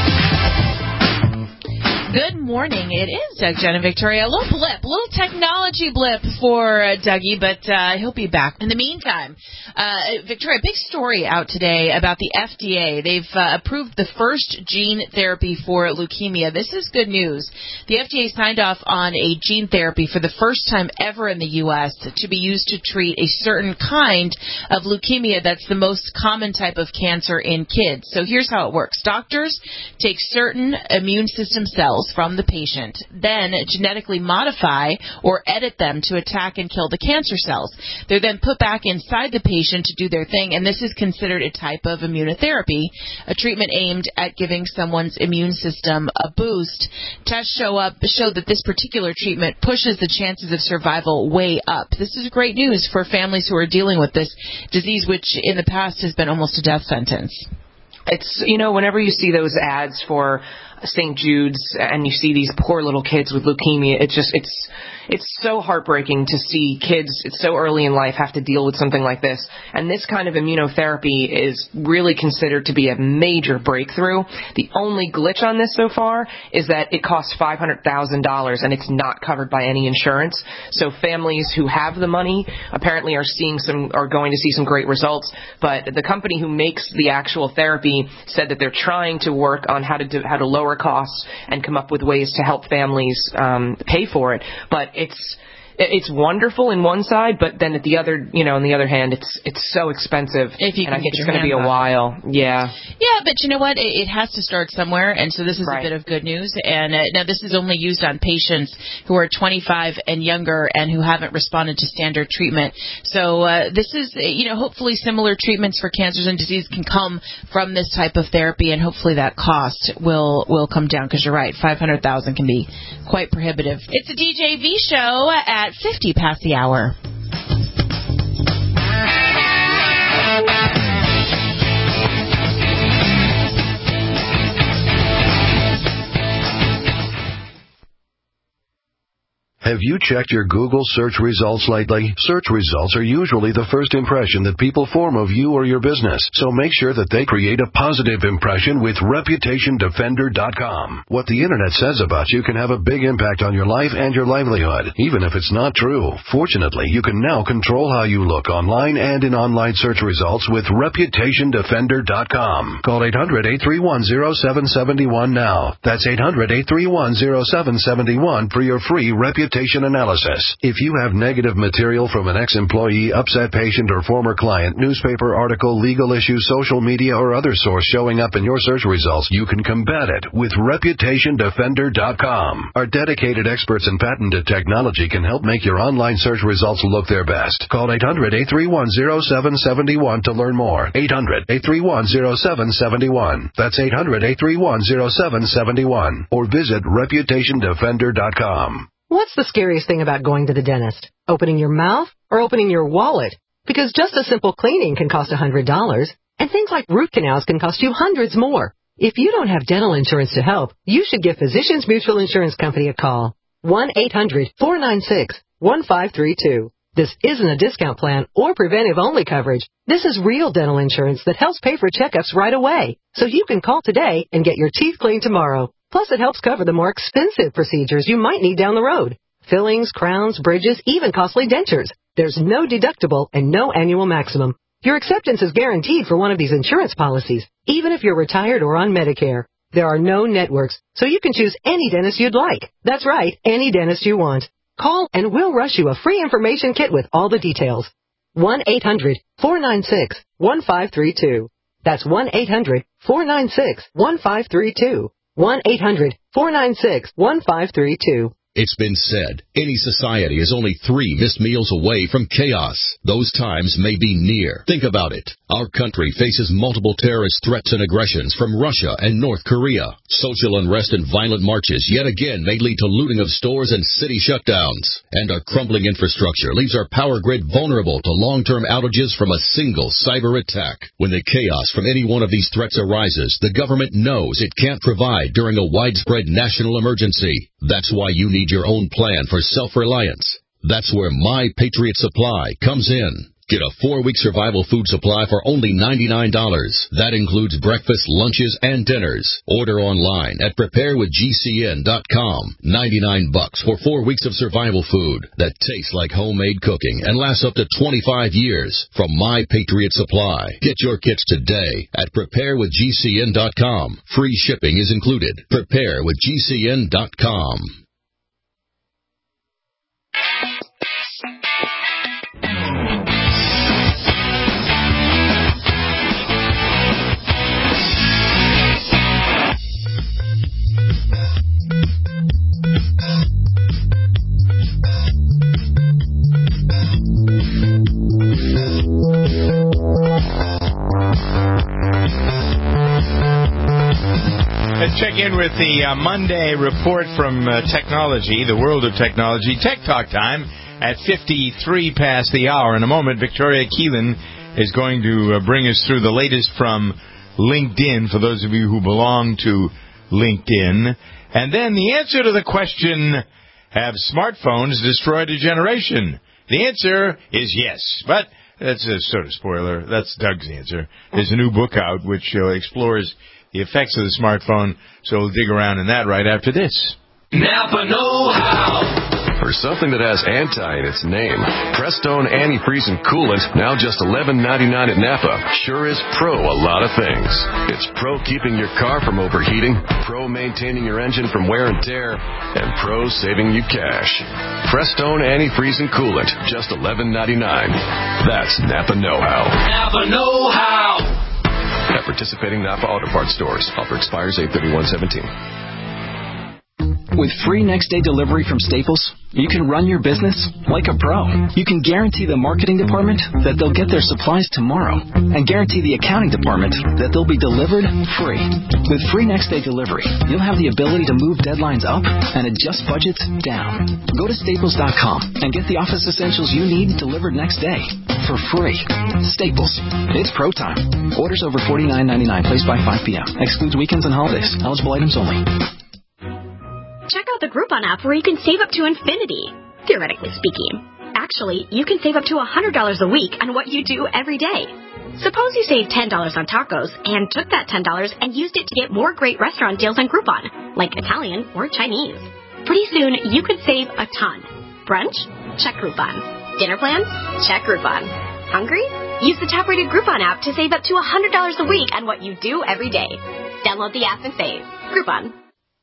Good morning. It is Doug, Jen, and Victoria. A little blip, a little technology blip for uh, Dougie, but uh, he'll be back. In the meantime, uh, Victoria, big story out today about the F D A. They've uh, approved the first gene therapy for leukemia. This is good news. The F D A signed off on a gene therapy for the first time ever in the U S to be used to treat a certain kind of leukemia that's the most common type of cancer in kids. So here's how it works. Doctors take certain immune system cells from the patient, then genetically modify or edit them to attack and kill the cancer cells. They're then put back inside the patient to do their thing, and this is considered a type of immunotherapy, a treatment aimed at giving someone's immune system a boost. Tests show up show that this particular treatment pushes the chances of survival way up. This is great news for families who are dealing with this disease, which in the past has been almost a death sentence. It's, you know, whenever you see those ads for Saint Jude's and you see these poor little kids with leukemia, it's just, it's, it's so heartbreaking to see kids so early in life have to deal with something like this. And this kind of immunotherapy is really considered to be a major breakthrough. The only glitch on this so far is that it costs five hundred thousand dollars and it's not covered by any insurance. So families who have the money apparently are seeing some, are going to see some great results. But the company who makes the actual therapy said that they're trying to work on how to do, how to lower costs and come up with ways to help families um, pay for it. But it's it's wonderful in one side, but then at the other, you know, on the other hand, it's it's so expensive. If you and can I think get it's your going to be a hands on it. while. Yeah. Yeah, but you know what? It, it has to start somewhere, and so this is Right. a bit of good news. And uh, now this is only used on patients who are twenty-five and younger and who haven't responded to standard treatment. So uh, this is, uh, you know, hopefully similar treatments for cancers and disease can come from this type of therapy, and hopefully that cost will will come down. Because you're right, five hundred thousand can be quite prohibitive. It's a D J V show at fifty past the hour. Have you checked your Google search results lately? Search results are usually the first impression that people form of you or your business, so make sure that they create a positive impression with Reputation Defender dot com. What the internet says about you can have a big impact on your life and your livelihood, even if it's not true. Fortunately, you can now control how you look online and in online search results with Reputation Defender dot com. Call eight hundred, eight three one, zero seven seven one now. That's eight hundred, eight three one, zero seven seven one for your free reputation analysis. If you have negative material from an ex-employee, upset patient, or former client, newspaper article, legal issue, social media, or other source showing up in your search results, you can combat it with Reputation Defender dot com. Our dedicated experts in patented technology can help make your online search results look their best. Call eight hundred, eight three one, zero seven seven one to learn more. eight hundred, eight three one, zero seven seven one. That's eight hundred, eight three one, zero seven seven one. Or visit Reputation Defender dot com. What's the scariest thing about going to the dentist? Opening your mouth or opening your wallet? Because just a simple cleaning can cost one hundred dollars, and things like root canals can cost you hundreds more. If you don't have dental insurance to help, you should give Physicians Mutual Insurance Company a call. one eight hundred, four nine six, one five three two. This isn't a discount plan or preventive-only coverage. This is real dental insurance that helps pay for checkups right away, so you can call today and get your teeth cleaned tomorrow. Plus, it helps cover the more expensive procedures you might need down the road. Fillings, crowns, bridges, even costly dentures. There's no deductible and no annual maximum. Your acceptance is guaranteed for one of these insurance policies, even if you're retired or on Medicare. There are no networks, so you can choose any dentist you'd like. That's right, any dentist you want. Call and we'll rush you a free information kit with all the details. one eight hundred, four nine six, one five three two. That's one eight hundred, four nine six, one five three two. one eight hundred, four nine six, one five three two. It's been said, any society is only three missed meals away from chaos. Those times may be near. Think about it. Our country faces multiple terrorist threats and aggressions from Russia and North Korea. Social unrest and violent marches yet again may lead to looting of stores and city shutdowns. And our crumbling infrastructure leaves our power grid vulnerable to long-term outages from a single cyber attack. When the chaos from any one of these threats arises, the government knows it can't provide during a widespread national emergency. That's why you need your own plan for self-reliance. That's where My Patriot Supply comes in. Get a four-week survival food supply for only ninety-nine dollars. That includes breakfast, lunches, and dinners. Order online at prepare with G C N dot com. ninety-nine bucks for four weeks of survival food that tastes like homemade cooking and lasts up to twenty-five years from My Patriot Supply. Get your kits today at prepare with G C N dot com. Free shipping is included. prepare with G C N dot com. Let's check in with the uh, Monday report from uh, technology, the world of technology. Tech Talk time at fifty-three past the hour. In a moment, Victoria Keelan is going to uh, bring us through the latest from LinkedIn, for those of you who belong to LinkedIn. And then the answer to the question, have smartphones destroyed a generation? The answer is yes, but that's a sort of spoiler. That's Doug's answer. There's a new book out which uh, explores the effects of the smartphone, so we'll dig around in that right after this. Napa know-how. For something that has anti in its name, Prestone Antifreeze and Coolant, now just eleven ninety-nine at Napa, sure is pro a lot of things. It's pro keeping your car from overheating, pro maintaining your engine from wear and tear, and pro saving you cash. Prestone Antifreeze and Coolant, just eleven ninety-nine. That's Napa know-how. Napa know-how. At participating Napa Auto Parts stores. Offer expires eight thirty-one seventeen. With free next-day delivery from Staples, you can run your business like a pro. You can guarantee the marketing department that they'll get their supplies tomorrow, and guarantee the accounting department that they'll be delivered free. With free next-day delivery, you'll have the ability to move deadlines up and adjust budgets down. Go to Staples dot com and get the office essentials you need delivered next day for free. Staples. It's pro time. Orders over forty-nine ninety-nine. Placed by five p.m. Excludes weekends and holidays. Eligible items only. Check out the Groupon app where you can save up to infinity, theoretically speaking. Actually, you can save up to one hundred dollars a week on what you do every day. Suppose you saved ten dollars on tacos and took that ten dollars and used it to get more great restaurant deals on Groupon, like Italian or Chinese. Pretty soon, you could save a ton. Brunch? Check Groupon. Dinner plans? Check Groupon. Hungry? Use the top-rated Groupon app to save up to one hundred dollars a week on what you do every day. Download the app and save. Groupon.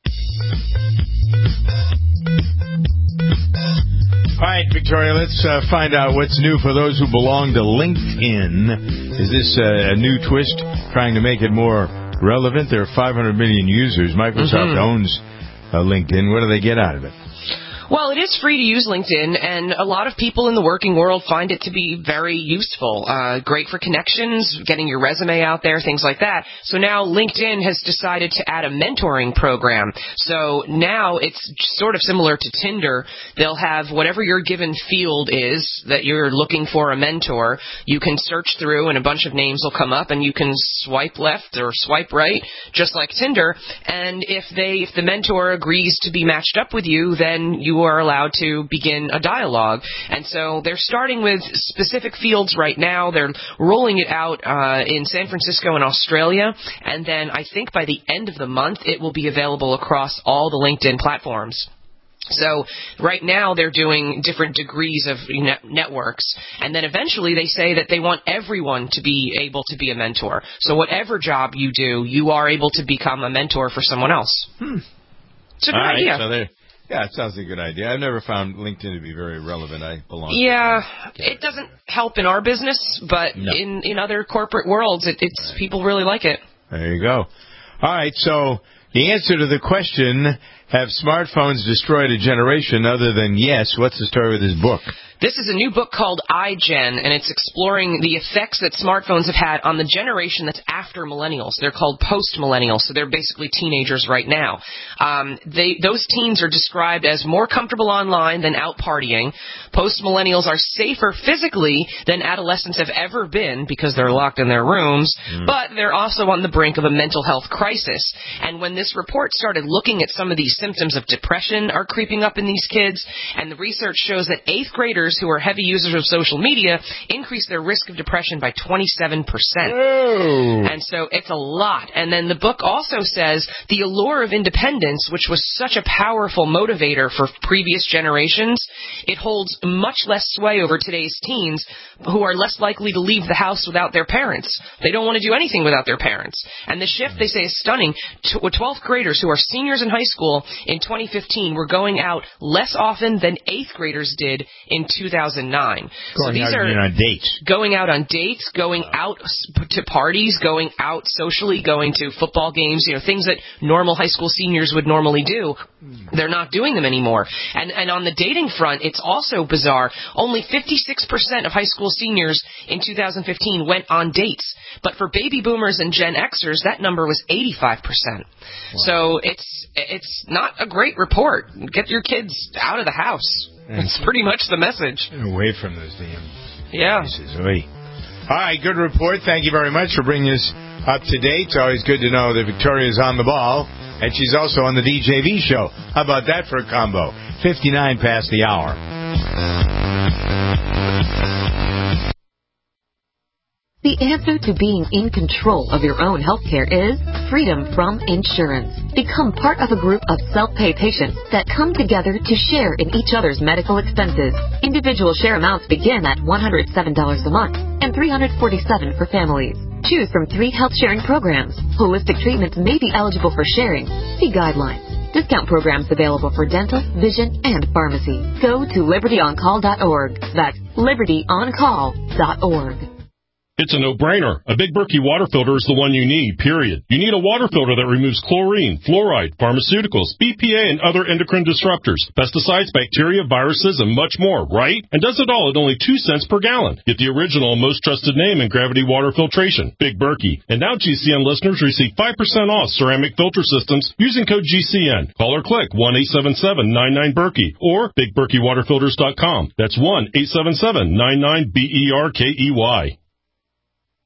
All right, Victoria, let's uh, find out what's new for those who belong to LinkedIn. Is this uh, a new twist trying to make it more relevant? There are five hundred million users. Microsoft mm-hmm. owns uh, LinkedIn. What do they get out of it? Well, it is free to use LinkedIn, and a lot of people in the working world find it to be very useful. Uh, great for connections, getting your resume out there, things like that. So now LinkedIn has decided to add a mentoring program. So now it's sort of similar to Tinder. They'll have whatever your given field is that you're looking for a mentor. You can search through, and a bunch of names will come up, and you can swipe left or swipe right, just like Tinder. And if they, if the mentor agrees to be matched up with you, then you are allowed to begin a dialogue. And so they're starting with specific fields right now. They're rolling it out uh, in San Francisco and Australia. And then I think by the end of the month, it will be available across all the LinkedIn platforms. So right now they're doing different degrees of net- networks, and then eventually they say that they want everyone to be able to be a mentor. So whatever job you do, you are able to become a mentor for someone else. Hmm. It's a good All right, idea. So there, yeah, it sounds like a good idea. I've never found LinkedIn to be very relevant. I belong Yeah, to it doesn't help in our business, but No. in, in other corporate worlds, it, it's Right. people really like it. There you go. All right, so the answer to the question, have smartphones destroyed a generation, other than yes, what's the story with this book? This is a new book called iGen, and it's exploring the effects that smartphones have had on the generation that's after millennials. They're called post-millennials, so they're basically teenagers right now. Um, they, those teens are described as more comfortable online than out partying. Post-millennials are safer physically than adolescents have ever been because they're locked in their rooms, mm. but they're also on the brink of a mental health crisis. And when this report started looking at some of these symptoms of depression are creeping up in these kids, and the research shows that eighth graders who are heavy users of social media increase their risk of depression by twenty-seven percent. Whoa. And so it's a lot. And then the book also says the allure of independence, which was such a powerful motivator for previous generations, it holds much less sway over today's teens who are less likely to leave the house without their parents. They don't want to do anything without their parents. And the shift, they say, is stunning. twelfth graders who are seniors in high school in twenty fifteen were going out less often than eighth graders did in two thousand nine. Going so these out are on dates. Going out on dates, going out to parties, going out socially, going to football games, you know, things that normal high school seniors would normally do. They're not doing them anymore. And and on the dating front, it's also bizarre. Only fifty-six percent of high school seniors in two thousand fifteen went on dates. But for baby boomers and Gen Xers, that number was eighty-five percent. Wow. So it's it's not a great report. Get your kids out of the house. That's pretty much the message. Away from those damn yeah. places. All right, good report. Thank you very much for bringing us up to date. It's always good to know that Victoria's on the ball, and she's also on the D J V show. How about that for a combo? fifty-nine past the hour. The answer to being in control of your own healthcare is freedom from insurance. Become part of a group of self-pay patients that come together to share in each other's medical expenses. Individual share amounts begin at one hundred seven dollars a month and three hundred forty-seven dollars for families. Choose from three health sharing programs. Holistic treatments may be eligible for sharing. See guidelines. Discount programs available for dental, vision, and pharmacy. Go to liberty on call dot org. That's liberty on call dot org. It's a no-brainer. A Big Berkey water filter is the one you need, period. You need a water filter that removes chlorine, fluoride, pharmaceuticals, B P A, and other endocrine disruptors, pesticides, bacteria, viruses, and much more, right? And does it all at only two cents per gallon. Get the original and most trusted name in gravity water filtration, Big Berkey. And now G C N listeners receive five percent off ceramic filter systems using code G C N. Call or click one eight seven seven nine nine Berkey or big berkey water filters dot com. That's one eight seven seven nine nine B E R K E Y.